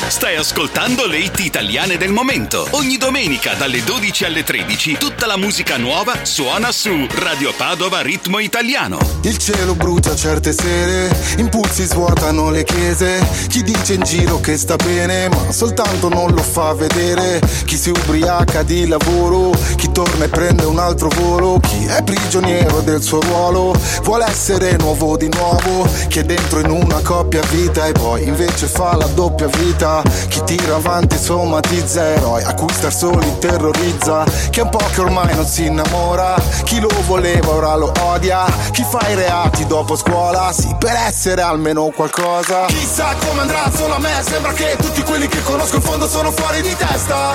Stai ascoltando le hit italiane del momento. Ogni domenica dalle 12 alle 13 tutta la musica nuova suona su Radio Padova Ritmo Italiano. Il cielo brucia certe sere, impulsi svuotano le chiese. Chi dice in giro che sta bene, ma soltanto non lo fa vedere. Chi si ubriaca di lavoro, chi torna e prende un altro volo. Chi è prigioniero del suo ruolo, vuole essere nuovo di nuovo. Chi è dentro in una coppia vita e poi invece fa la doppia vita. Chi tira avanti somatizza eroi a cui star soli terrorizza. Chi è un po' che ormai non si innamora, chi lo voleva ora lo odia. Chi fa i reati dopo scuola, sì, per essere almeno qualcosa. Chissà come andrà, solo a me sembra che tutti quelli che conosco in fondo sono fuori di testa.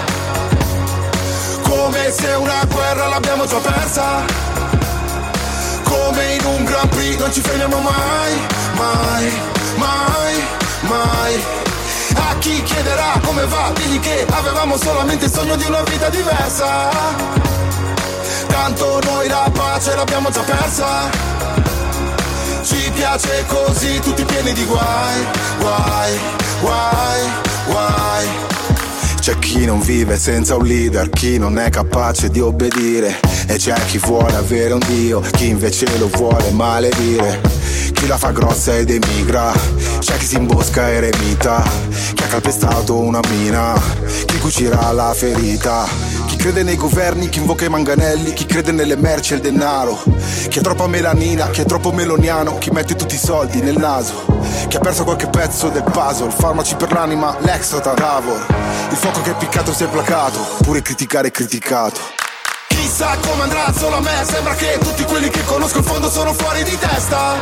Come se una guerra l'abbiamo già persa. Come in un Grand Prix non ci fermiamo mai, mai, mai, mai. A chi chiederà come va, digli che avevamo solamente il sogno di una vita diversa. Tanto noi la pace l'abbiamo già persa. Ci piace così, tutti pieni di guai, guai, guai, guai. C'è chi non vive senza un leader, chi non è capace di obbedire. E c'è chi vuole avere un dio, chi invece lo vuole maledire. Chi la fa grossa ed emigra, c'è chi si imbosca e eremita. Chi ha calpestato una mina, chi cucirà la ferita. Chi crede nei governi, chi invoca i manganelli, chi crede nelle merci e il denaro. Chi ha troppa melanina, chi è troppo meloniano, chi mette tutti i soldi nel naso. Chi ha perso qualche pezzo del puzzle, farmaci per l'anima, l'exotan, Davor. Il fuoco che è piccato si è placato, pure criticare è criticato. Chissà come andrà, solo a me sembra che tutti quelli che conosco in fondo sono fuori di testa.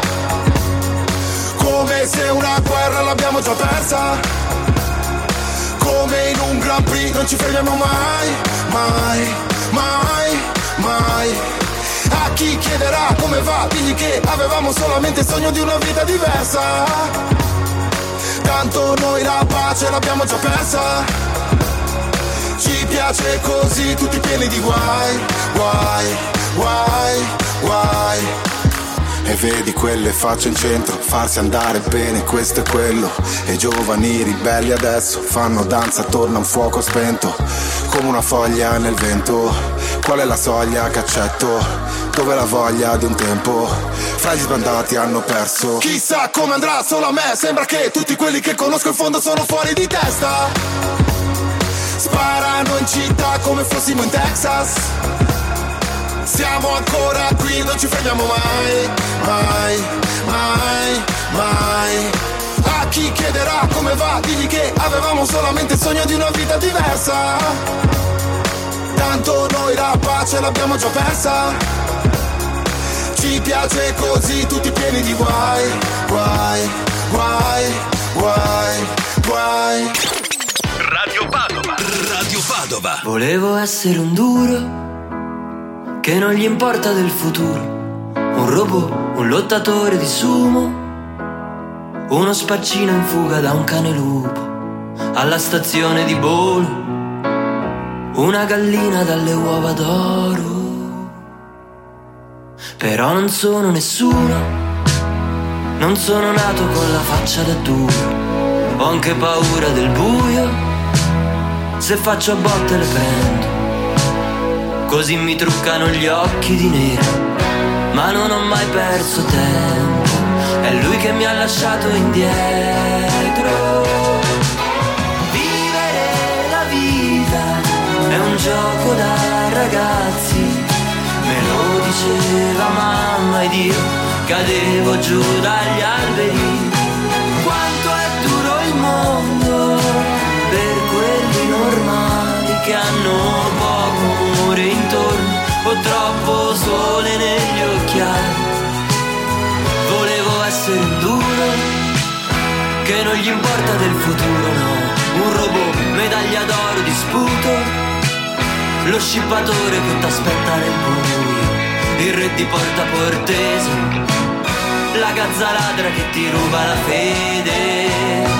Come se una guerra l'abbiamo già persa. Come in un Grand Prix non ci fermiamo mai, mai, mai, mai. A chi chiederà come va, digli che avevamo solamente il sogno di una vita diversa. Tanto noi la pace l'abbiamo già persa. Ci piace così, tutti pieni di guai, guai, guai, guai. E vedi quelle facce in centro, farsi andare bene, questo e quello. E i giovani ribelli adesso fanno danza attorno a un fuoco spento, come una foglia nel vento. Qual è la soglia che accetto? Dove la voglia di un tempo? Fra gli sbandati hanno perso. Chissà come andrà, solo a me sembra che tutti quelli che conosco in fondo sono fuori di testa. Sparano in città come fossimo in Texas. Siamo ancora qui, non ci fermiamo mai, mai, mai, mai. A chi chiederà come va, digli che avevamo solamente il sogno di una vita diversa. Tanto noi la pace l'abbiamo già persa. Ci piace così, tutti pieni di guai, guai, guai, guai, guai. Radio Padova, Radio Padova. Volevo essere un duro che non gli importa del futuro, un robot, un lottatore di sumo, uno spaccino in fuga da un cane lupo, alla stazione di Bolo, una gallina dalle uova d'oro. Però non sono nessuno, non sono nato con la faccia da duro, ho anche paura del buio, se faccio a botte le prendo. Così mi truccano gli occhi di nero, ma non ho mai perso tempo, è lui che mi ha lasciato indietro. Vivere la vita è un gioco da ragazzi, me lo diceva mamma ed io cadevo giù dagli alberi. Quanto è duro il mondo per quelli normali che hanno poco amore intorno o troppo sole negli occhiali. Volevo essere un duro che non gli importa del futuro, no, un robot, medaglia d'oro di sputo, lo scippatore che t'aspetta nel buio, il re di Porta Portese, la gazza ladra che ti ruba la fede.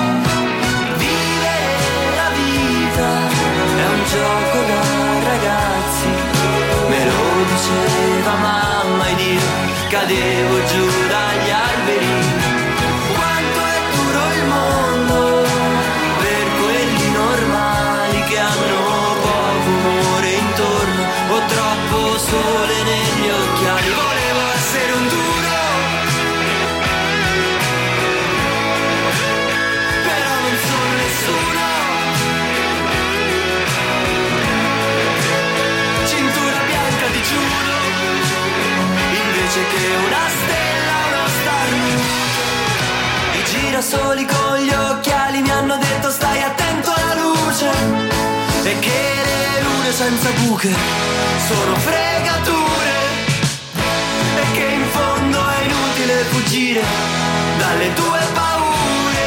È un gioco da ragazzi, me lo diceva mamma ed io cadevo giù dagli alberi. Quanto è duro il mondo per quelli soli con gli occhiali mi hanno detto stai attento alla luce e che le lune senza buche sono fregature e che in fondo è inutile fuggire dalle tue paure.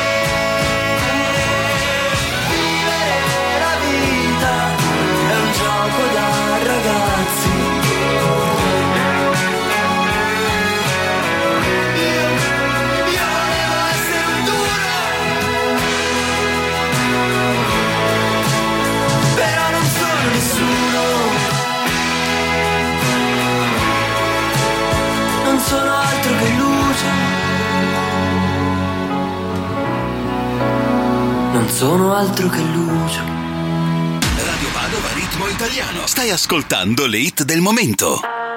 Vivere la vita è un gioco da ragazzi. Non sono altro che luce. Non sono altro che luce. Radio Padova Ritmo Italiano. Stai ascoltando le hit del momento.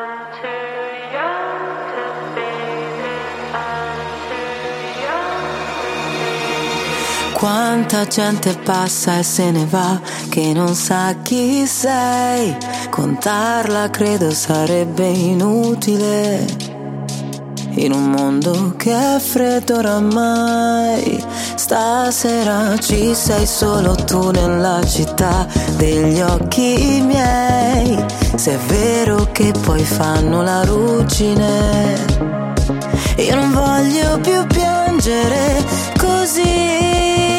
Quanta gente passa e se ne va che non sa chi sei. Contarla credo sarebbe inutile in un mondo che è freddo oramai. Stasera ci sei solo tu nella città degli occhi miei. Se è vero che poi fanno la ruggine, io non voglio più piangere così.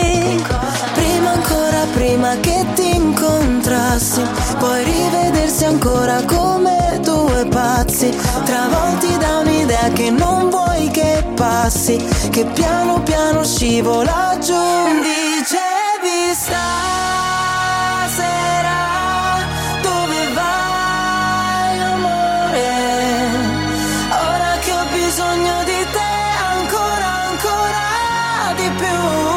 Prima che ti incontrassi, poi rivedersi ancora come due pazzi, travolti da un'idea che non vuoi che passi, che piano piano scivola giù. Dicevi stasera dove vai amore, ora che ho bisogno di te ancora di più.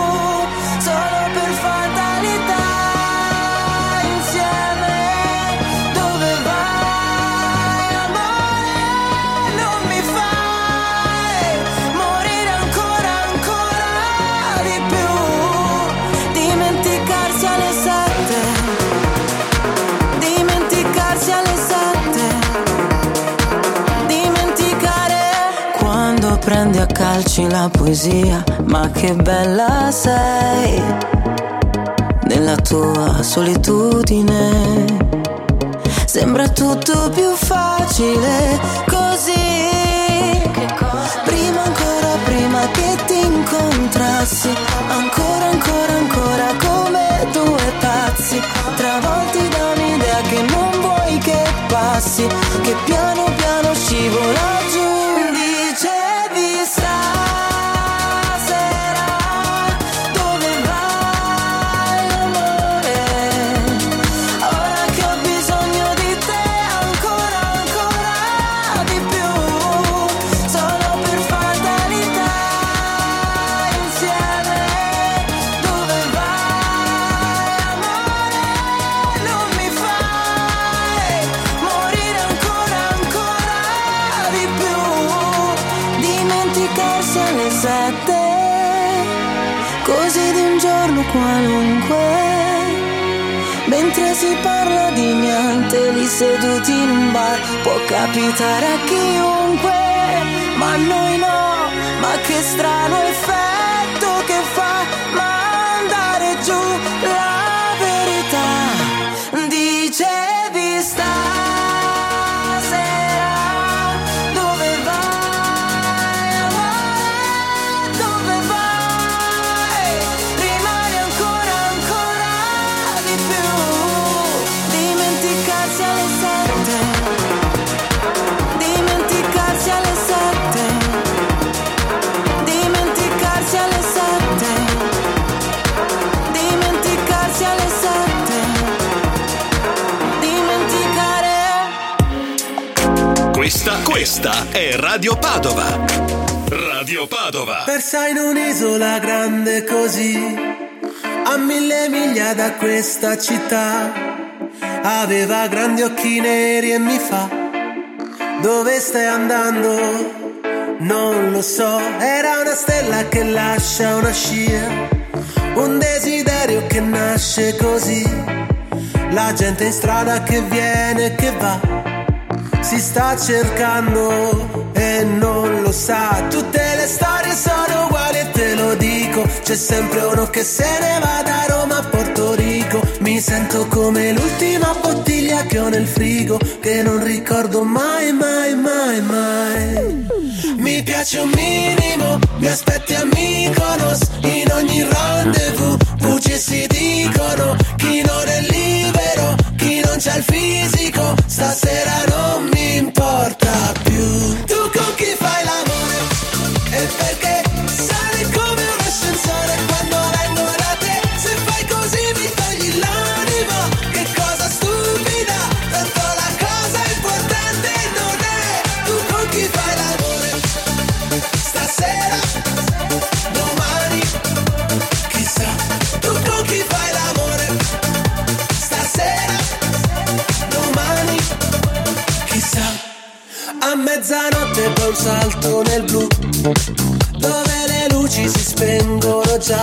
Prendi a calci la poesia, ma che bella sei nella tua solitudine. Sembra tutto più facile così. Prima che ti incontrassi, ancora come due pazzi, travolti da un'idea che non vuoi che passi, che piano piano scivola giù. Così di un giorno qualunque, mentre si parla di niente, lì seduti in un bar, può capitare a chiunque, ma a noi no, ma che strano effetto che fa mandare giù la verità. Dicevi Questa è Radio Padova. Radio Padova. Persa in un'isola grande così, a 1000 miglia da questa città, aveva grandi occhi neri e mi fa: dove stai andando? Non lo so, era una stella che lascia una scia, un desiderio che nasce così, la gente in strada che viene e che va, si sta cercando e non lo sa. Tutte le storie sono uguali e te lo dico dico, c'è sempre uno che se ne va da Roma a Porto Rico. Mi sento come l'ultima bottiglia che ho nel frigo, che non ricordo mai, mai, mai, mai. Mi piace un minimo, mi aspetti a Mykonos, in ogni rendezvous bugie si dicono. Chi non è libero, chi non c'ha il fisico, stasera non mi importa più. Tu con chi fai l'amore? E perché sale come un ascensore quando vengo da te? Se fai così mi togli l'anima, che cosa stupida, tanto la cosa importante non è. Tu con chi fai l'amore? Stasera, domani, chissà. Tu con chi fai l'amore? Stasera, domani, chissà. A mezzanotte poi un salto nel blu, dove le luci si spengono già.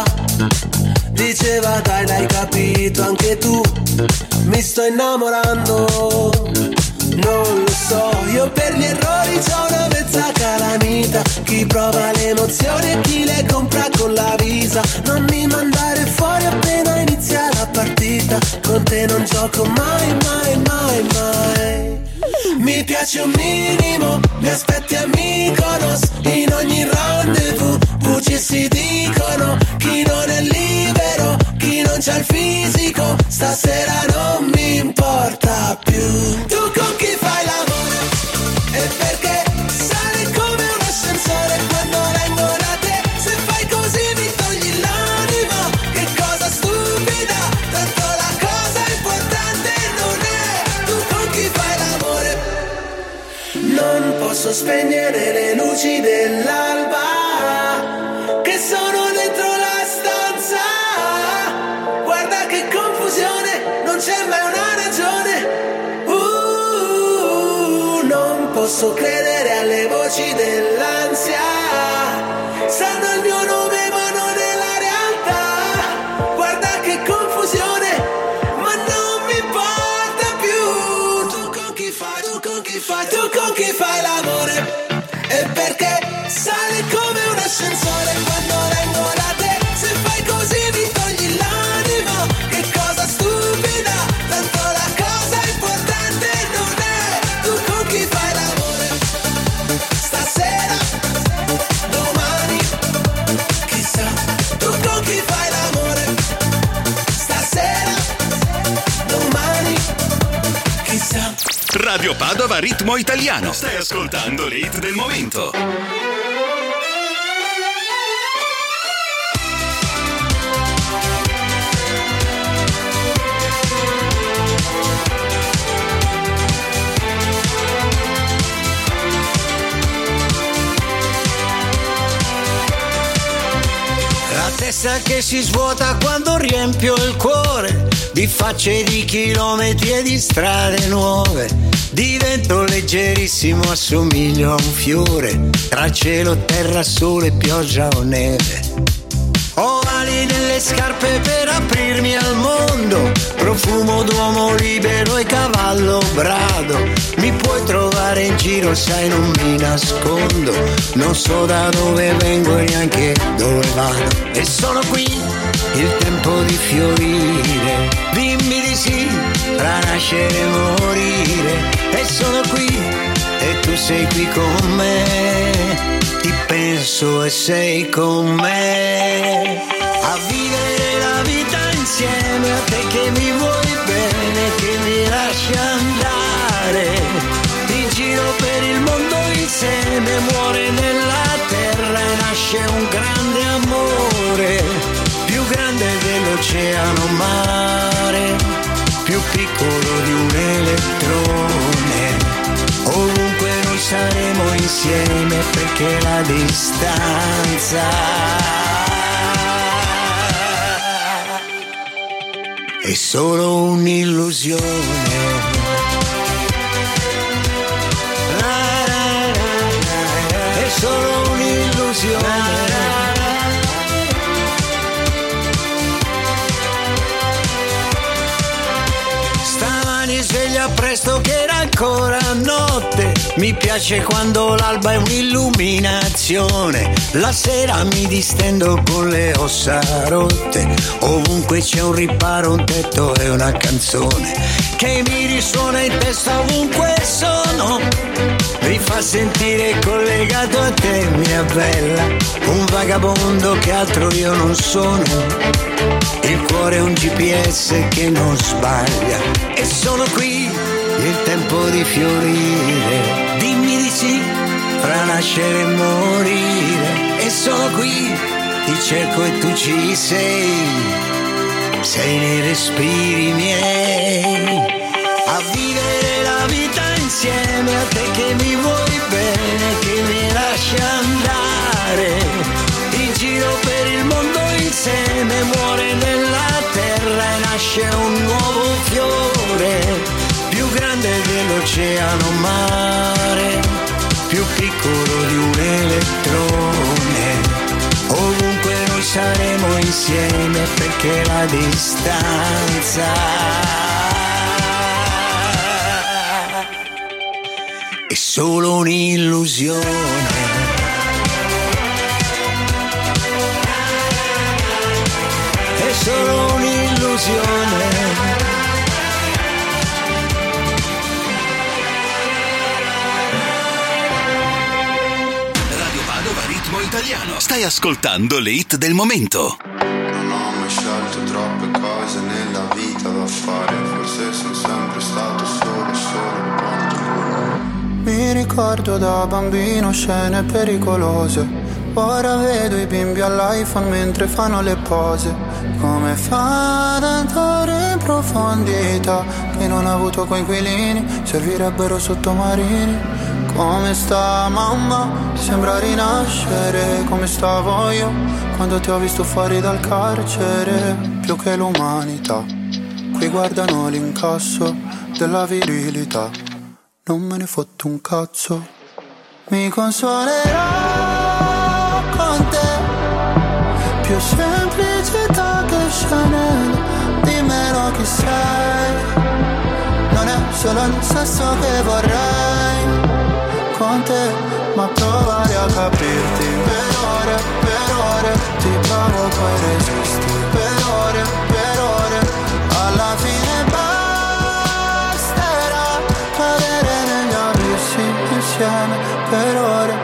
Diceva dai, l'hai capito anche tu, mi sto innamorando. Non lo so, io per gli errori c'ho una mezza calamita. Chi prova le emozioni e chi le compra con la Visa. Non mi mandare fuori appena inizia la partita, con te non gioco mai, mai, mai, mai. Mi piace un minimo, mi aspetti a Mykonos, in ogni rendezvous bugie si dicono. Chi non è libero, chi non c'ha il fisico, stasera non mi importa più. Tu con chi fai l'amore? E perché sale come un ascensore quando vengo da te? Se fai così mi togli l'anima, che cosa stupida, tanto la cosa importante non è. Tu con chi fai l'amore? Non posso spegnere le luci dell'alba che sono dentro la stanza. Guarda che confusione, non c'è mai una ragione. Non posso credere alle voci dell'ansia, sanno il mio nome ma non è la realtà. Guarda che confusione, ma non mi importa più. Tu con chi fai, tu con chi fai, tu con chi fai l'amore? E perché sale come un ascensore quando vengo da te? Se fai così mi togli l'anima, che cosa stupida, tanto la cosa importante non è. Tu con chi fai l'amore? Stasera, domani, chissà. Tu con chi fai l'amore? Stasera, domani, chissà. Radio Padova Ritmo Italiano. Stai ascoltando l'hit del momento. La testa che si svuota quando riempio il cuore di facce, di chilometri e di strade nuove. Divento leggerissimo, assomiglio a un fiore, tra cielo, terra, sole, pioggia o neve. Ho ali nelle scarpe per aprirmi al mondo, profumo d'uomo libero e cavallo brado. Mi puoi trovare in giro, sai, non mi nascondo, non so da dove vengo e neanche dove vado. E sono qui, il tempo di fiorire, dimmi di sì, tra nascere e morire. E sono qui, e tu sei qui con me, ti penso e sei con me. A vivere la vita insieme a te che mi vuoi bene, che mi lasci andare. In giro per il mondo insieme, muore nella terra e nasce un grande amore, più grande dell'oceano mare, più piccolo di un elettrone. Ovunque noi saremo insieme perché la distanza è solo un'illusione. È solo un'illusione. Stamani sveglia era presto che era ancora notte. Mi piace quando l'alba è un'illuminazione. La sera mi distendo con le ossa rotte. Ovunque c'è un riparo, un tetto e una canzone che mi risuona in testa ovunque sono. Mi fa sentire collegato a te, mia bella. Un vagabondo che altro io non sono. Il cuore è un GPS che non sbaglia. E sono qui, il tempo di fiorire. Dimmi di sì, fra nascere e morire. E sono qui, ti cerco e tu ci sei. Sei nei respiri miei. A vivere la vita insieme a te che mi vuoi bene, che mi lasci andare in giro per il mondo insieme. Muore nella terra e nasce un nuovo fiore, più grande dell'oceano mare, più piccolo di un elettrone. Ovunque noi saremo insieme perché la distanza è solo un'illusione. È solo un'illusione. Radio Padova Ritmo Italiano. Stai ascoltando le hit del momento. Non ho mai scelto troppe cose nella vita da fare. Forse sono sempre stato solo quanto vuoi. Mi ricordo da bambino scene pericolose. Ora vedo i bimbi all'iPhone mentre fanno le pose. Come fa ad andare in profondità che non ha avuto coinquilini, servirebbero sottomarini. Come sta mamma? Sembra rinascere. Come stavo io quando ti ho visto fuori dal carcere? Più che l'umanità, qui guardano l'incasso della virilità. Non me ne fotto un cazzo. Mi consolerò con te. Più semplicità che Chanel. Dimmelo chi sei. Non è solo il sesso che vorrei con te, ma provare a capirti. Per ore ti provo poi resisti. Per ore alla fine basterà cadere negli abissi insieme. Per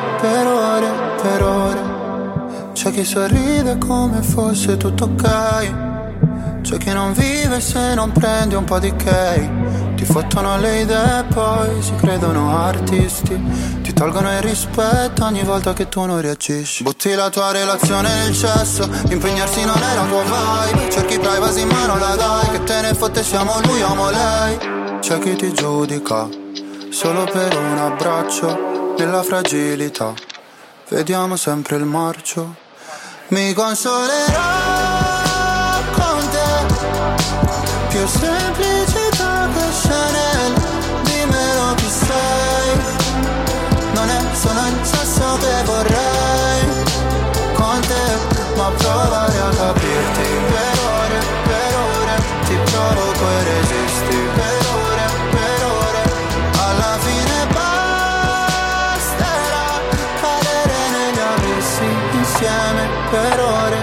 ore c'è chi sorride come fosse tutto ok. C'è chi non vive se non prende un po' di cake. Ti fottono le idee e poi si credono artisti. Ti tolgono il rispetto ogni volta che tu non reagisci. Butti la tua relazione nel cesso. Impegnarsi non è la tua vibe. Cerchi privacy ma non la dai. Che te ne fotte, siamo lui o lei. C'è chi ti giudica solo per un abbraccio. Nella fragilità vediamo sempre il marcio. Mi consolerò con te. Più semplicità che Chanel. Dimmelo chi sei. Non è solo il sesso che vorrei con te, ma provare a capirti. Per ore ti provo poi resisti. Per ore alla fine basterà cadere negli abissi insieme. Per ore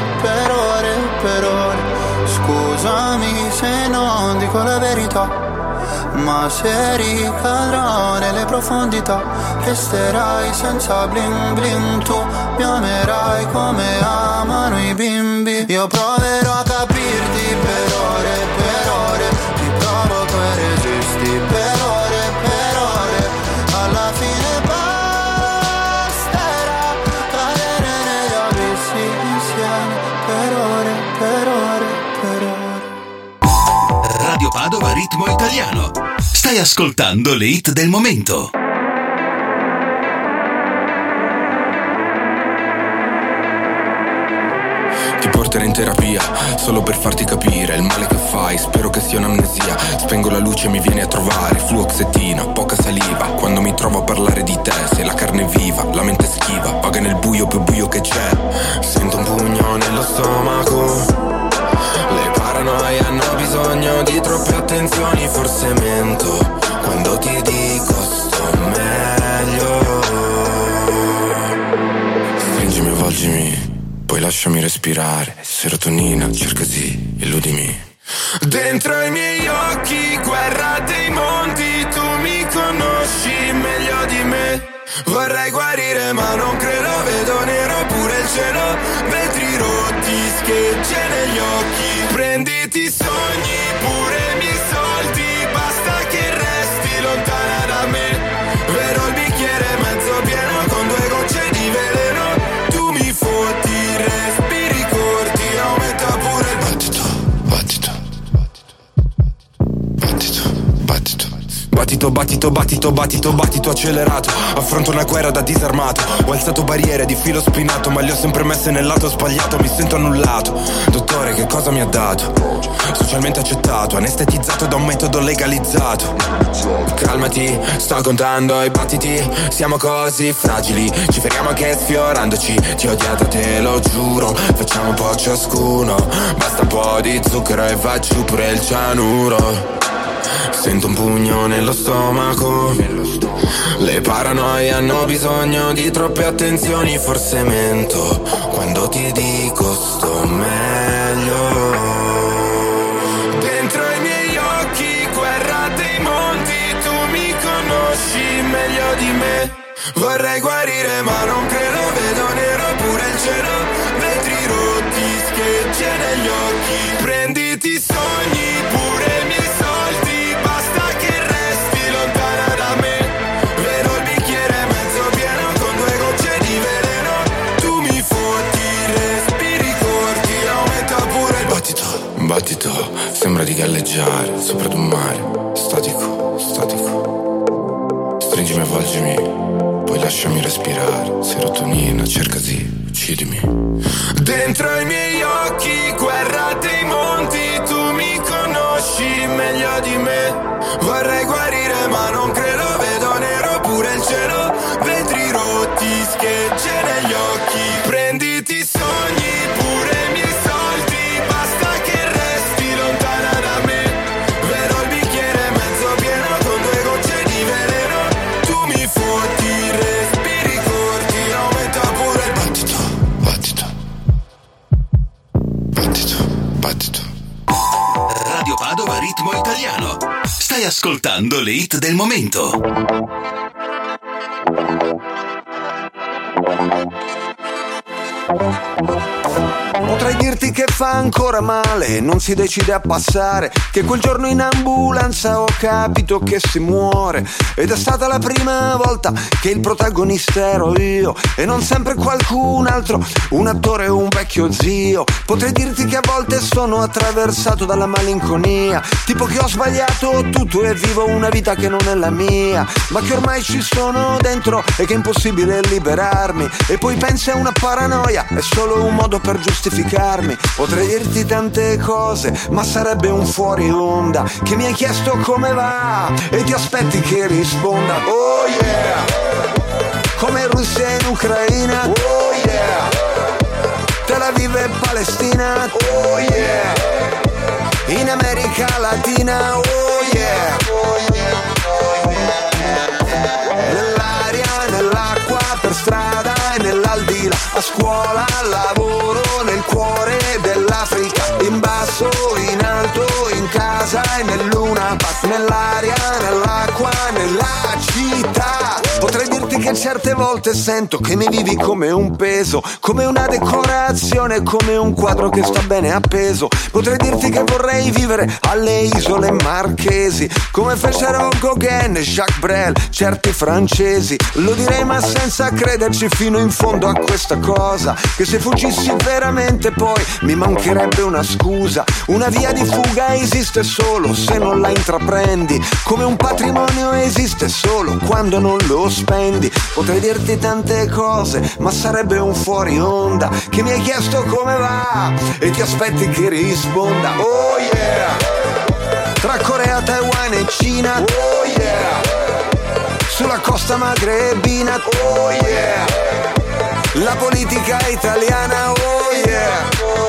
scusami se non dico la verità, ma se ricadrò nelle profondità resterai senza bling bling. Tu mi amerai come amano i bimbi. Io proverò a capirti. Per ore ti provo poi resisti. Per ore alla fine basterà cadere negli abissi insieme. Per ore Radio Padova Ritmo Italiano. Stai ascoltando le hit del momento. Ti porterò in terapia solo per farti capire il male che fai. Spero che sia un'amnesia. Spengo la luce e mi vieni a trovare. Fluoxetina, poca saliva. Quando mi trovo a parlare di te, sei la carne viva, la mente schiva, vaga nel buio più buio che c'è. Sento un pugno nello stomaco. Le paranoie hanno bisogno di troppe attenzioni. Forse mento, lasciami respirare. Serotonina, cerca sì, illudimi. Dentro i miei occhi, guerra dei monti, tu mi conosci meglio di me. Vorrei guarire ma non credo, vedo nero pure il cielo. Vetri rotti, schegge negli occhi. Prenditi i sogni, pure i miei soldi, basta che resti lontana da me. Vedo il bicchiere mezzo pieno con 2 gocce di veleno. Tu mi fotti, respiri corti, aumenta pure il battito, battito. Battito, battito, battito, battito, battito accelerato. Affronto una guerra da disarmato. Ho alzato barriere di filo spinato, ma le ho sempre messe nel lato sbagliato. Mi sento annullato. Dottore, che cosa mi ha dato? Socialmente accettato, anestetizzato da un metodo legalizzato. Calmati, sto contando i battiti. Siamo così fragili, ci feriamo anche sfiorandoci. Ti ho odiata, te lo giuro. Facciamo un po' ciascuno. Basta un po' di zucchero e va giù pure il cianuro. Sento un pugno nello stomaco. Le paranoie hanno bisogno di troppe attenzioni. Forse mento quando ti dico sto meglio. Dentro i miei occhi, guerra dei monti, tu mi conosci meglio di me. Vorrei guarire ma non credo, vedo nero pure il cielo. Vetri rotti, schegge negli occhi. Prenditi i sogni, pure i miei soldi, basta che resti lontana da me. Vedo il bicchiere mezzo pieno con 2 gocce di veleno. Tu mi fotti, respiri corti, aumenta pure il battito. Battito, sembra di galleggiare sopra di un mare. Statico, statico. Stringimi, avvolgimi, poi lasciami respirare. Serotonina, cerca sì, uccidimi. Dentro i miei occhi, guerra dei monti, tu mi conosci meglio di me. Vorrei guarire ma non credo, vedo nero pure il cielo. Vetri rotti, schegge negli occhi. Prenditi i sogni, pure i miei soldi, basta che resti lontana da me. Vedo il bicchiere mezzo pieno con 2 gocce di veleno. Tu mi fotti, respiri corti, aumenta pure il battito, battito, battito, battito. Radio Padova Ritmo Italiano. Stai ascoltando le hit del momento. Potrei dirti che fa ancora male, non si decide a passare, che quel giorno in ambulanza ho capito che si muore. Ed è stata la prima volta che il protagonista ero io e non sempre qualcun altro, un attore o un vecchio zio. Potrei dirti che a volte sono attraversato dalla malinconia, tipo che ho sbagliato tutto e vivo una vita che non è la mia, ma che ormai ci sono dentro e che è impossibile liberarmi. E poi pensi a una paranoia, è solo un modo per giustificarmi. Potrei dirti tante cose, ma sarebbe un fuori onda, che mi hai chiesto come va e ti aspetti che risponda. Oh yeah, come Russia in Ucraina. Oh yeah, Tel Aviv e Palestina. Oh yeah, in America Latina. Oh yeah, nell'aria, nell'acqua, per strada e nell'aldilà, a scuola, al lavoro, nel cuore dell'Africa, in basso, in alto, in casa e nell'una, nell'aria, nell'acqua, nella città. Potrei dirti che certe volte sento che mi vivi come un peso, come una decorazione, come un quadro che sta bene appeso. Potrei dirti che vorrei vivere alle isole marchesi, come fecero Gauguin e Jacques Brel, certi francesi. Lo direi ma senza crederci fino in fondo a questa cosa, che se fuggissi veramente poi mi mancherebbe una scusa. Una via di fuga esiste solo se non la intraprendi, come un patrimonio esiste solo quando non lo spendi. Potrei dirti tante cose, ma sarebbe un fuori onda, che mi hai chiesto come va e ti aspetti che risponda. Oh yeah, tra Corea, Taiwan e Cina. Oh yeah, sulla costa magrebina. Oh yeah, la politica italiana. Oh yeah,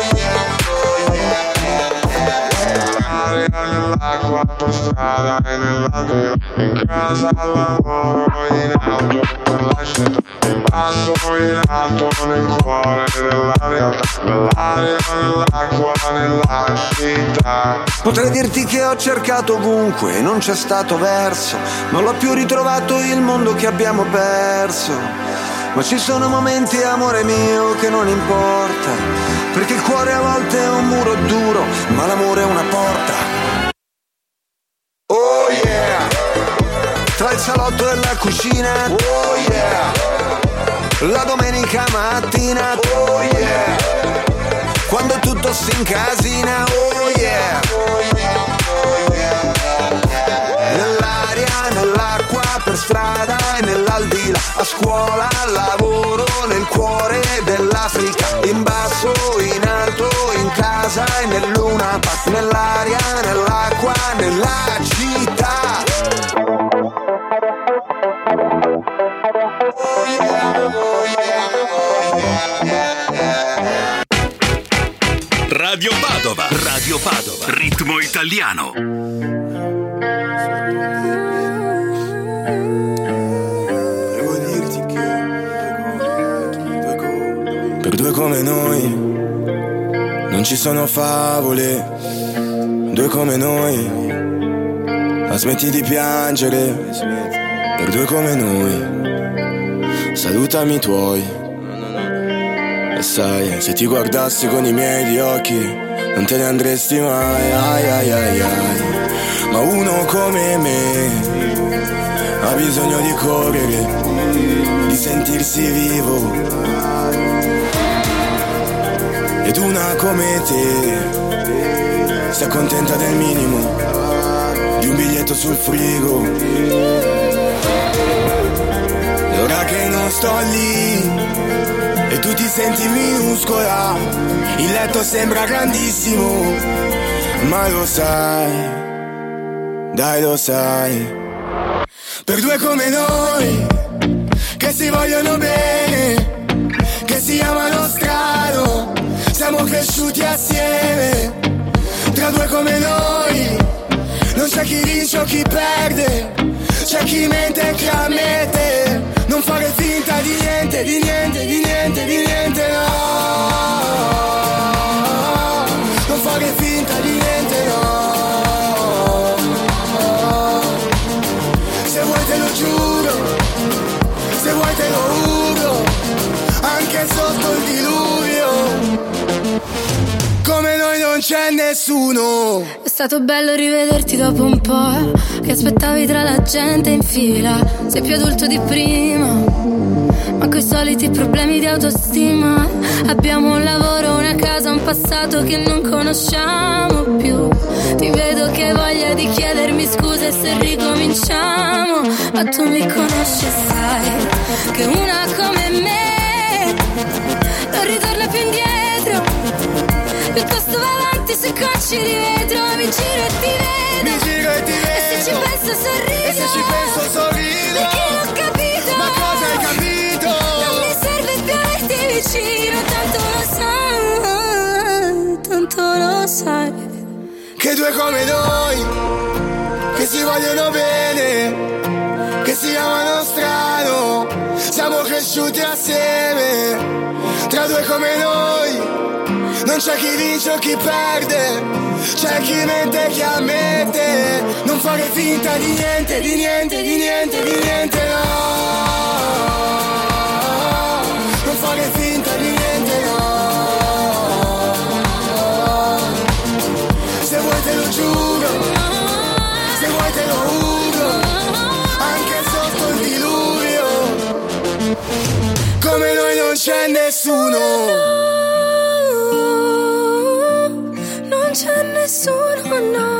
nell'acqua, per strada e nell'aldilà, in casa, al lavoro, in auto, per la città, in passo in alto nel cuore della realtà, nell'aria, nell'acqua, nella città. Potrei dirti che ho cercato ovunque e non c'è stato verso, non l'ho più ritrovato il mondo che abbiamo perso. Ma ci sono momenti, amore mio, che non importa, perché il cuore a volte è un muro duro, ma l'amore è una porta. Oh yeah! Tra il salotto e la cucina, oh yeah! La domenica mattina, oh yeah! Quando tutto si incasina, oh yeah! Nell'aria, nell'acqua, per strada e nell'aldilà, a scuola, al lavoro, nel cuore dell'Africa, in basso, in alto, in casa e nel Luna Park, nell'aria, nell'acqua, nella città. Radio Padova. Radio Padova. Ritmo italiano. Devo dirti che per due come noi non ci sono favole. Due come noi, ma smetti di piangere. Per due come noi, salutami i tuoi. E sai, se ti guardassi con i miei occhi non te ne andresti mai, ai ai ai ai. Ma uno come me ha bisogno di correre, di sentirsi vivo. Ed una come te si accontenta del minimo, di un biglietto sul frigo. E ora che non sto lì e tu ti senti minuscola, il letto sembra grandissimo, ma lo sai, dai lo sai. Per due come noi, che si vogliono bene, che si amano strano, siamo cresciuti assieme. Tra due come noi, non c'è chi vince o chi perde, c'è chi mente e chi ammette. Non fare finta di niente, di niente, di niente, di niente, no. Non fare finta di niente, no. Se vuoi te lo giuro, se vuoi te lo giuro, anche sotto il diluvio. Come noi non c'è nessuno. È stato bello rivederti dopo un po', che aspettavi tra la gente in fila. Sei più adulto di prima, ma coi soliti problemi di autostima. Abbiamo un lavoro, una casa, un passato che non conosciamo più. Ti vedo che hai voglia di chiedermi scuse se ricominciamo, ma tu mi conosci e sai che una come me non ritorna più indietro. Piuttosto va avanti se cocci di vetro. Mi giro e ti vedo, mi giro e ti vedo, e se ci penso sorrido, e se ci penso sorrido. Perché l'ho capito, ma cosa hai capito? Non mi serve più averti vicino, tanto lo sai, che due come noi, che si vogliono bene, che si amano strano, siamo cresciuti assieme. Tra due come noi, non c'è chi vince o chi perde, c'è chi mente e chi ammette. Non fare finta di niente, di niente, di niente, di niente, no. Non fare finta di niente, no. Se vuoi te lo giuro, se vuoi te lo giuro, anche sotto il diluvio. Come noi non c'è nessuno. non c'è nessuno, no.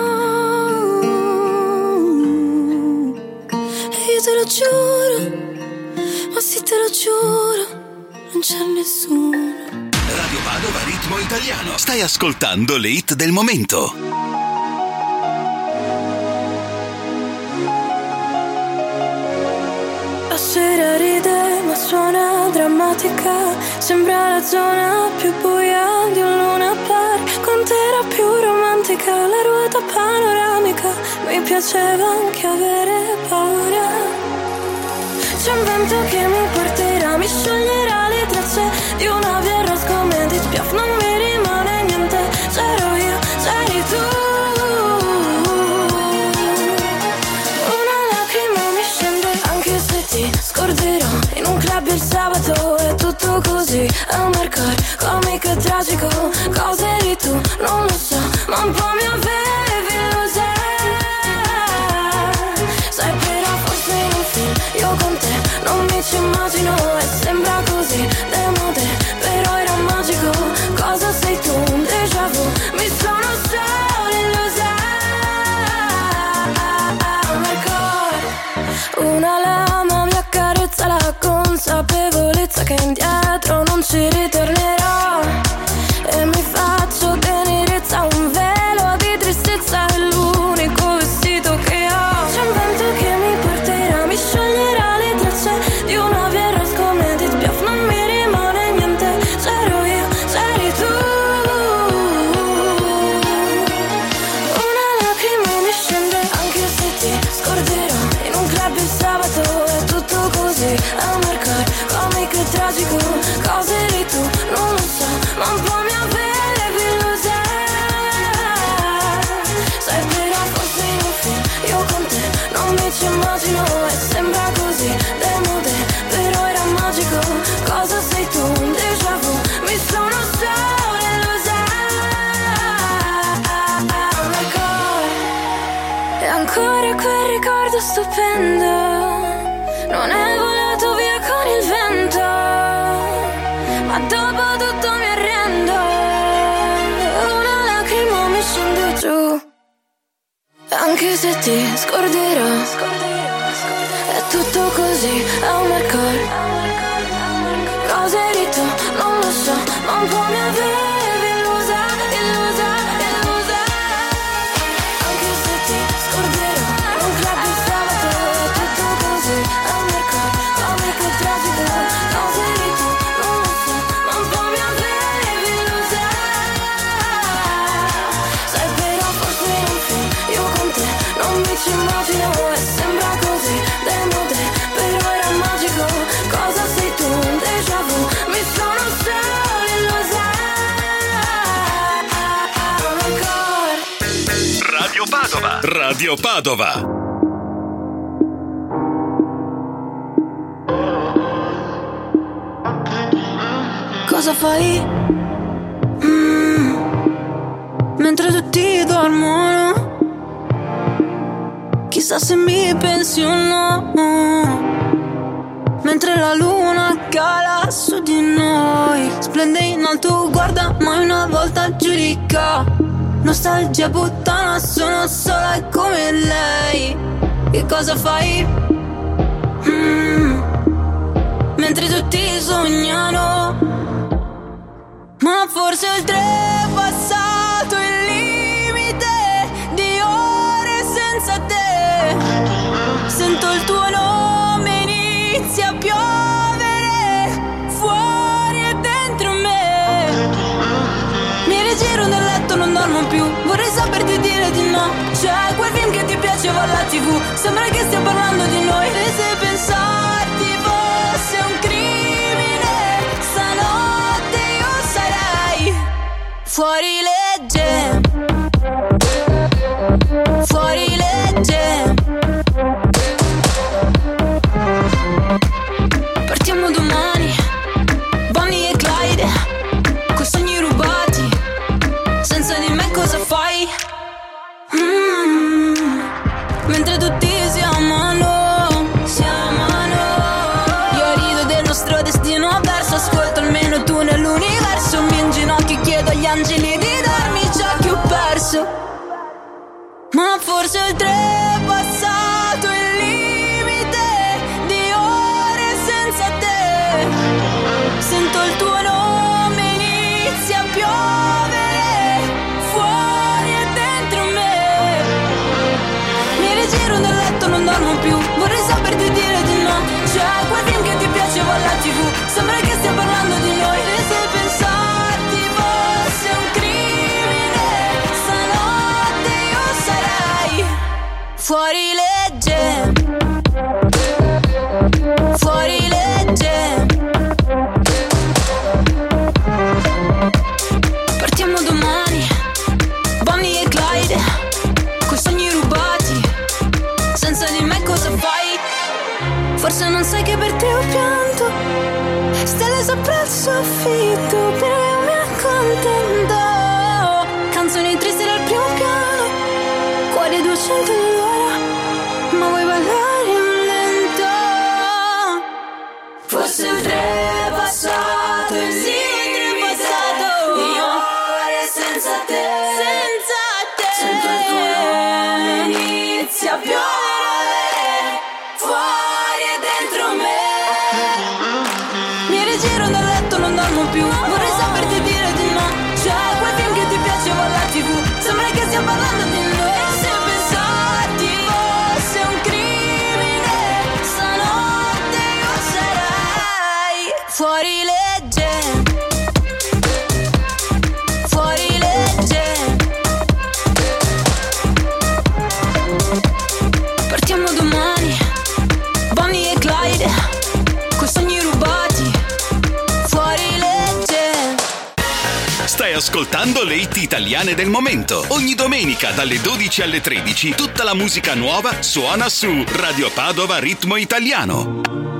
E io te lo giuro, ma sì te lo giuro, non c'è nessuno. Radio Padova Ritmo Italiano. Stai ascoltando le hit del momento. La sera ride ma suona drammatica, sembra la zona più buia di un Luna Park. Con te era più romantica, la ruota panoramica, mi piaceva anche avere paura. C'è un vento che mi porterà lacrima mi scioglierà le tracce di una birra scommenti. Spiaff, non mi rimane niente, c'ero io, c'eri tu. Una lacrima mi scende anche se ti scorderò. In un club il sabato è tutto così, è un mercato comico e tragico. Cosa eri tu? Non lo so, ma un po' mi avevi illuso. Sai però forse in un film io con te non mi ci immagino. E sembra così demode, però era magico. Cosa sei tu? Un déjà vu, mi sono solo illusa. Una lama mi accarezza la consapevolezza che indietro non ci ritornerò. E mi faccio tenerezza, un velo di tristezza è l'unico vestito che ho. C'è un vento che mi porterà, mi scioglierà le tracce di una birra scommenti. Spiaff, non mi rimane niente, c'ero io, c'eri tu. Una lacrima mi scende anche se ti scorderò. In un club il sabato è tutto così, è un mercato comico e tragico. Cosa eri tu? Non lo so, ma un po' mi avevi illusa. Sai però forse in un film io con te non mi ci immagino. E sembra così demode, però era magico. Cosa sei tu? Un déjà vu, mi sono solo illusa. E ancora quel ricordo stupendo non è volato via con il vento, ma dopo tutto mi arrendo. Una lacrima mi scende giù, anche se ti scorderò. È tutto così, è un mercato. Cosa eri tu? Non lo so, ma un po' mi avevi illusa, illusa, illusa. Anche se ti scorderò, un club il sabato è tutto così, è un mercato comico e tragico. Cosa eri tu? Non lo so, ma un po' mi avevi illusa. Sai però forse in un film io con te non mi ci immagino. E sembra così demode, però era magico. Cosa sei tu? Un déjà vu, mi sono solo illusa. Radio Padova. Radio Padova. Cosa fai? Mentre tutti dormono, chissà se mi pensi o no. Mentre la luna cala su di noi, splende in alto, guarda, mai una volta giudica. Nostalgia puttana, sono sola come lei. Che cosa fai? Mentre tutti sognano, ma forse oltrepassato il limite di ore senza te. Sento il tuo nome, inizia a piovere fuori e dentro me. Mi rigiro nel letto, non dormo più, vorrei saperti dire di no. C'è quel film che ti piaceva alla TV, sembra che stia parlando di noi. E se pensarti fosse un crimine, stanotte io sarei fuori legge, fuori legge. Partiamo domani, Bonnie e Clyde, coi sogni rubati, senza di me cosa fai? Mentre tutti si amano, io rido del nostro destino avverso, ascolto almeno tu nell'universo. Mi inginocchio e chiedo agli angeli di darmi ciò che ho perso. Ma forse oltrepassato il limite di ore senza te. Sento il tuo nome, inizia a piovere fuori e dentro me. Mi rigiro nel letto, non dormo più, vorrei saperti dire di no. C'è quel film che ti piaceva alla TV, sembra che stia parlando di noi. E se pensarti fosse un crimine, stanotte io sarei fuori legge, fuori legge. 200 all'ora, ma vuoi ballare lento? Forse un treno passato, sì, io ore senza te, sento il tuo nome, inizia a piovere, fuori e dentro me. Mi rigiro nel letto, non dormo più, vorrei saperti dire di no. C'è quel film che ti piaceva alla TV, sembra che stia parlando di noi. Se pensarti fosse un crimine, stanotte io sarei fuori legge. Fuori legge. Partiamo domani, Bonnie e Clyde, coi sogni rubati. Fuori legge. Stai ascoltando le hit italiane del momento. Ogni domenica dalle 12 alle 13 tutta la musica nuova suona su Radio Padova Ritmo Italiano.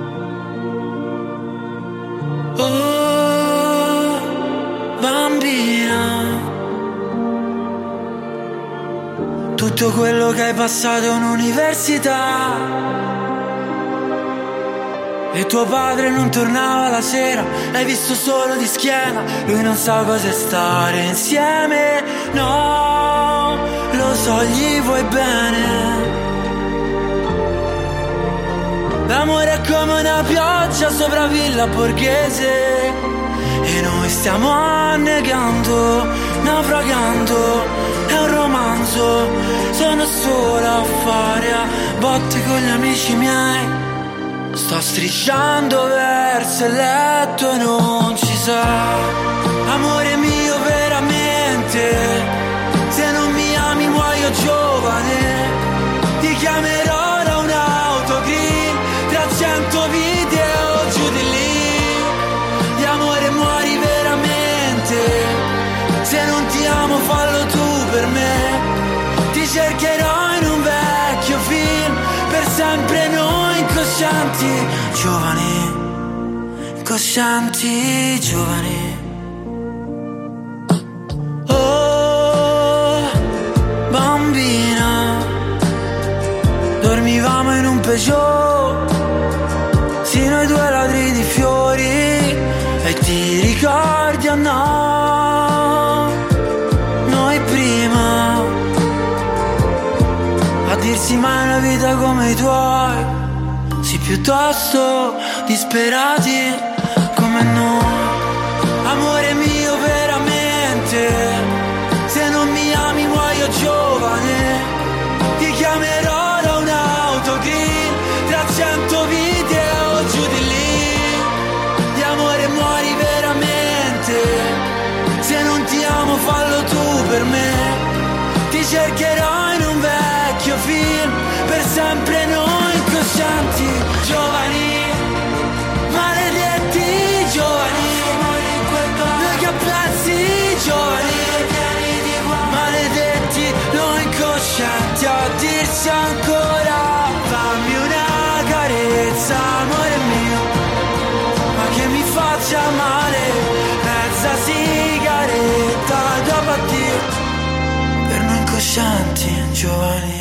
Oh, bambina, tutto quello che hai passato in università, e tuo padre non tornava la sera, l'hai visto solo di schiena, lui non sa cos'è stare insieme, no, lo so, gli vuoi bene. L'amore è come una pioggia sopra Villa Borghese, e noi stiamo annegando, naufragando, è un romanzo, sono sola a fare a botte con gli amici miei. Sto strisciando verso il letto e non ci sa, amore mio veramente, se non mi ami muoio giovane, ti chiamerò da un'autogrill, 300 video giù di lì, di amore muori veramente, se non ti amo fallo tu per me, ti cercherò in un vecchio film, per sempre noi incoscianti, giovani, incoscianti, giovani. Oh, bambina, dormivamo in un Peugeot, sì noi due ladri di fiori, e ti ricordi o no? Noi prima, a dirsi mai una vita come i tuoi, sì piuttosto disperati come noi. Amore mio veramente, se non mi ami muoio giovane, ti chiamerò da un'autogrill, 300 video giù di lì, di amore muori veramente, se non ti amo fallo tu per me, ti cercherò in un vecchio film, per sempre noi incoscianti, giovani, maledetti giovani, noi che pezzi giovani, maledetti noi incoscienti, a dirsi ancora, fammi una carezza, amore mio, ma che mi faccia male, mezza sigaretta dopo addio, per noi incoscienti, giovani.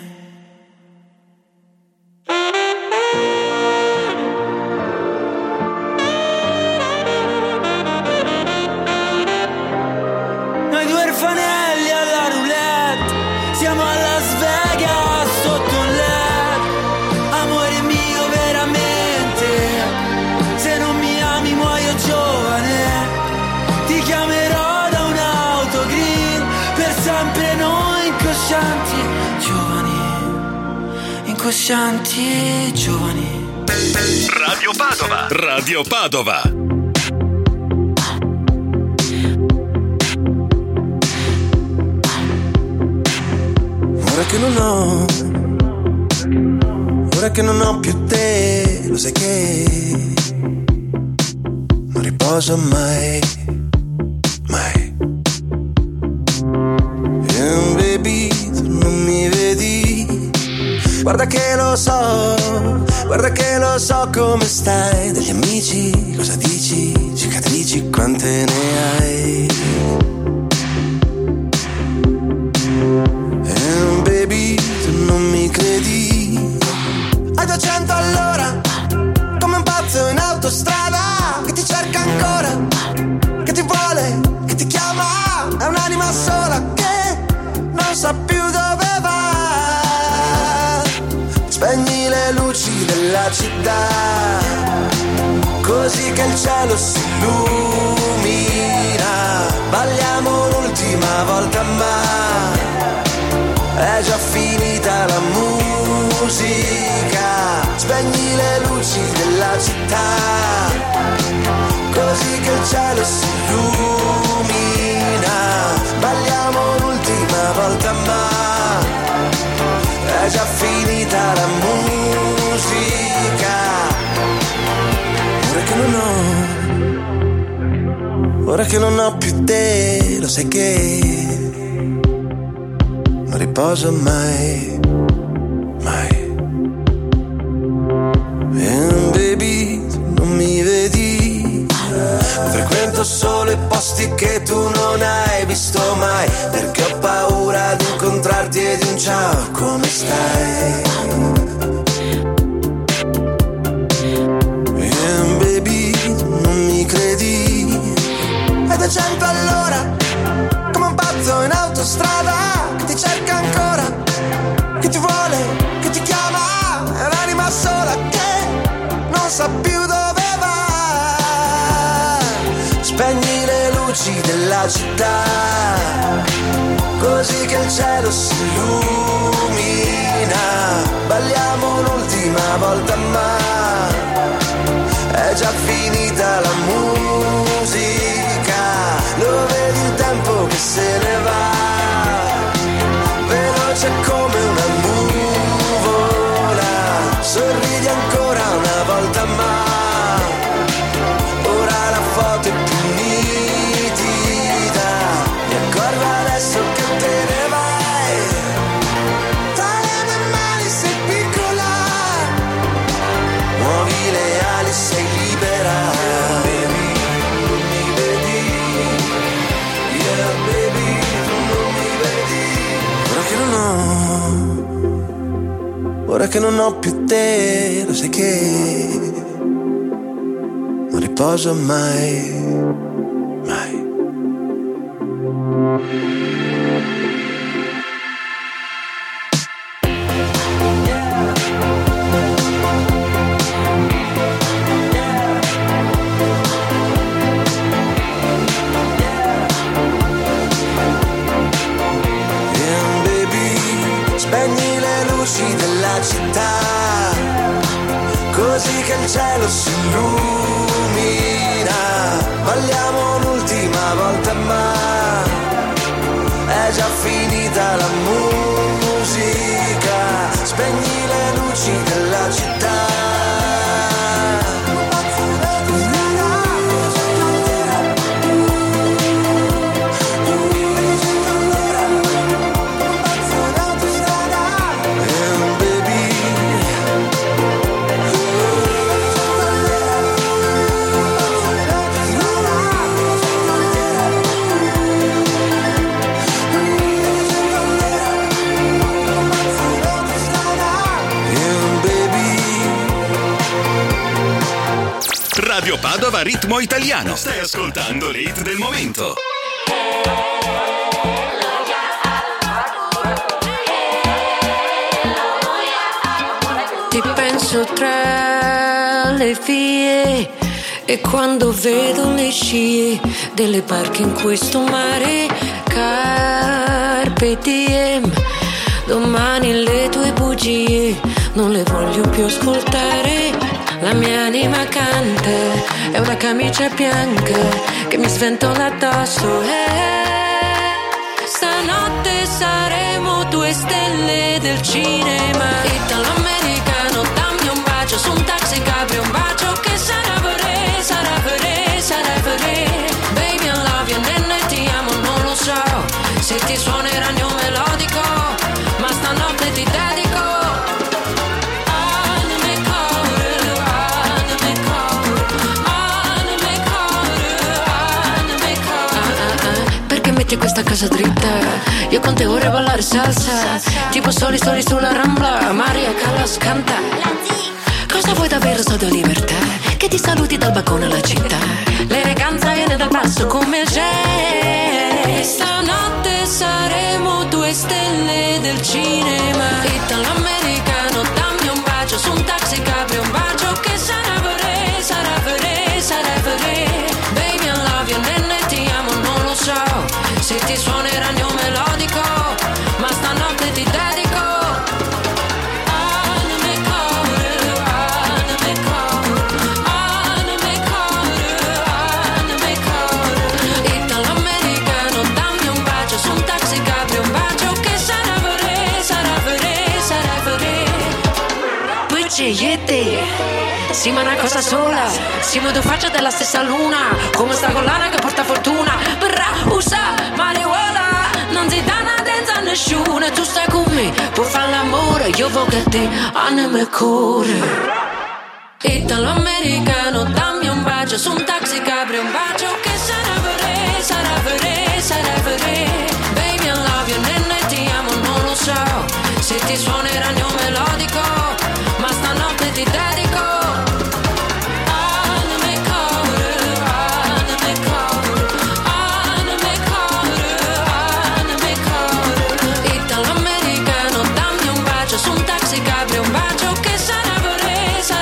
Noi due orfanelli alla roulette, siamo a Las Vegas sotto un LED, amore mio veramente, se non mi ami muoio giovane, ti chiamerò da un'autogrill, per sempre noi incoscianti, giovani, incoscianti, giovani. Radio Padova. Radio Padova. Ora che non ho più te, lo sai che non riposo mai, mai. And baby, tu non mi vedi, guarda che lo so come stai. Degli amici cosa dici, cicatrici quante ne hai. And baby, spegni le luci della città, così che il cielo si illumina. Balliamo l'ultima volta ma è già finita la musica. Spegni le luci della città, così che il cielo si illumina. Balliamo l'ultima volta ma è già finita la musica. Ora che non ho più te, lo sai che non riposo mai, mai. And baby, tu non mi vedi, frequento solo i posti che tu non hai visto mai, perché ho paura di incontrarti e di un ciao, come stai? And baby, tu non mi credi, ed è 100 all'ora, come un pazzo in autostrada, che ti cerca ancora, che ti vuole, che ti chiama, è un'anima sola che non sa più dove va. Spegni le luci della città, così che il cielo si illumina. Balliamo l'ultima volta ma è già finita la musica. Lo vedi il tempo che se ne va, veloce come una nuvola. Sorridi ancora una volta ma ora la foto è più nitida. Mi accorgo adesso che te ne vai, tra le mie mani sei piccola, muovi le ali, sei libera. Ora che non ho più te, lo sai che non riposo mai, mai. Spegni le luci della città, così che il cielo si illumina. Balliamo l'ultima volta ma è già finita la musica. Spegni le luci della città. Radio Padova Ritmo Italiano. Stai ascoltando l'hit del momento. Ti penso tra le vie e quando vedo le scie delle barche in questo mare. Carpe diem, domani le tue bugie non le voglio più ascoltare. La mia anima canta, è una camicia bianca che mi sventola addosso. Stanotte saremo 2 stelle del cinema. Italo-americano, dammi un bacio su un taxi cabrio, un bacio che sarà per re, sarà per re, sarà per re. Baby I love you, nenne ti amo, non lo so se ti suonerà il mio melodico, ma stanotte ti dedico. Metti questa casa dritta, io con te vorrei ballare salsa, tipo soli sulla Rambla, Maria Callas canta. Cosa vuoi davvero, stato libertà, che ti saluti dal balcone alla città. L'eleganza viene dal basso come il jazz. Stanotte saremo 2 stelle del cinema. Italo-americano, dammi un pace, io e te. Siamo una cosa sola, siamo due facce della stessa luna, come sta collana che porta fortuna. Berra, usa, marijuana, non si dà una denza a nessuno. Tu stai con me, puoi fare l'amore, io voglio te, anima e cuore. Italo-americano, dammi un bacio, su un taxi che apri un bacio, che sarà per re. Baby I love you, nenne ti amo, non lo so se ti suonerà il mio melodico, ma stanotte ti dedico. Anime core. Italo-americano, dammi un bacio, su un taxi che apri un bacio, che sarà per re.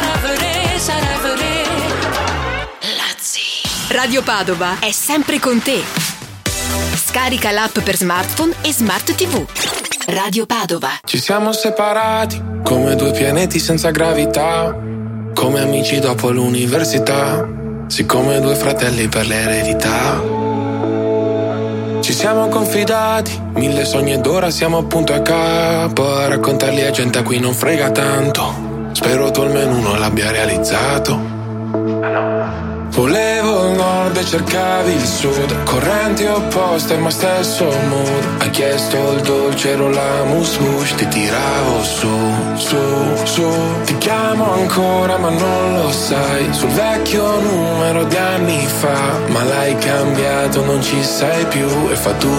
Radio Padova è sempre con te. Scarica l'app per smartphone e Smart TV. Radio Padova. Ci siamo separati come due pianeti senza gravità, come amici dopo l'università, sì come due fratelli per l'eredità. Ci siamo confidati, 1000 sogni ed ora siamo appunto a capo. A raccontarli a gente a cui non frega tanto, spero tu almeno uno l'abbia realizzato. Volevo il nord e cercavi il sud, correnti opposte ma stesso mood. Hai chiesto il dolce, ero la mousse, ti tiravo su. Ti chiamo ancora ma non lo sai, sul vecchio numero di anni fa. Ma l'hai cambiato, non ci sei più e fa tu.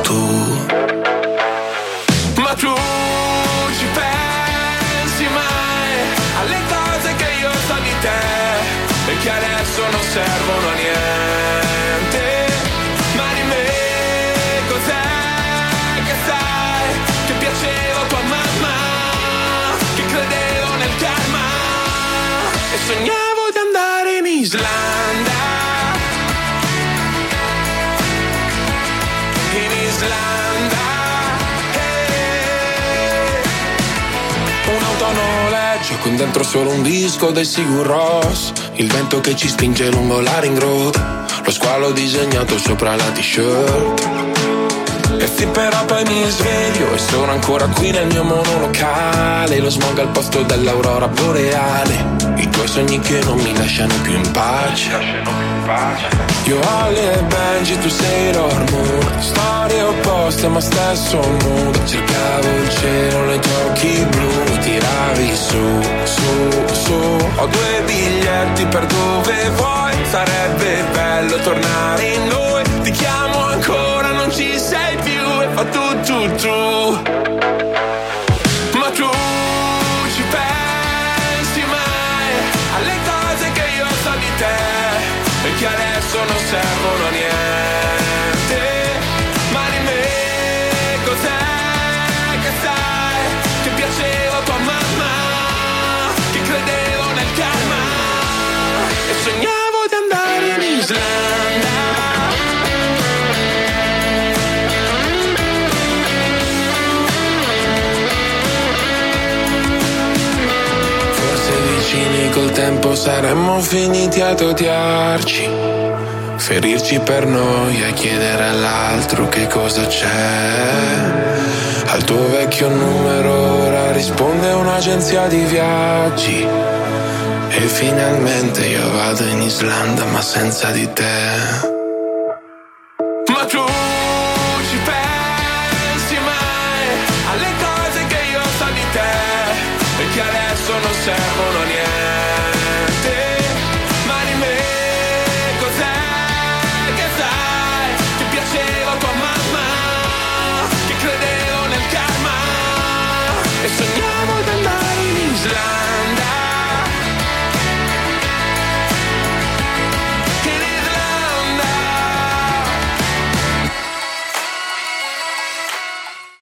Ma tu ci pensi mai alle cose che io so di te e che adesso non servono a niente, ma di me cos'è che sai? Che piacevo a tua mamma, che credevo nel karma e sognavo di andare in Islanda. In Islanda, un'auto a noleggio con dentro solo un disco dei Sigur Rós, il vento che ci spinge lungo la ring road, lo squalo disegnato sopra la t-shirt. E sì però poi mi sveglio e sono ancora qui nel mio monolocale, lo smog al posto dell'aurora boreale, i tuoi sogni che non mi lasciano più in pace. Io Holly e Benji, tu sei l'ormone, storie opposte ma stesso mood. Cercavo il cielo nei tuoi occhi blu, mi tiravi su. Ho 2 biglietti per dove vuoi, sarebbe bello tornare in noi. Ti chiamo ancora, non ci sei più e fa tu. Ma tu ci pensi mai alle cose che io so di te e che adesso non servono a niente, ma di me cos'è che sai? Che piacevo a tua mamma, che credevo nel karma e sognavo di andare in Islanda. Col tempo saremmo finiti ad odiarci, ferirci per noia e chiedere all'altro che cosa c'è. Al tuo vecchio numero ora risponde un'agenzia di viaggi e finalmente io vado in Islanda ma senza di te. Ma tu ci pensi mai alle cose che io so di te e che adesso non servono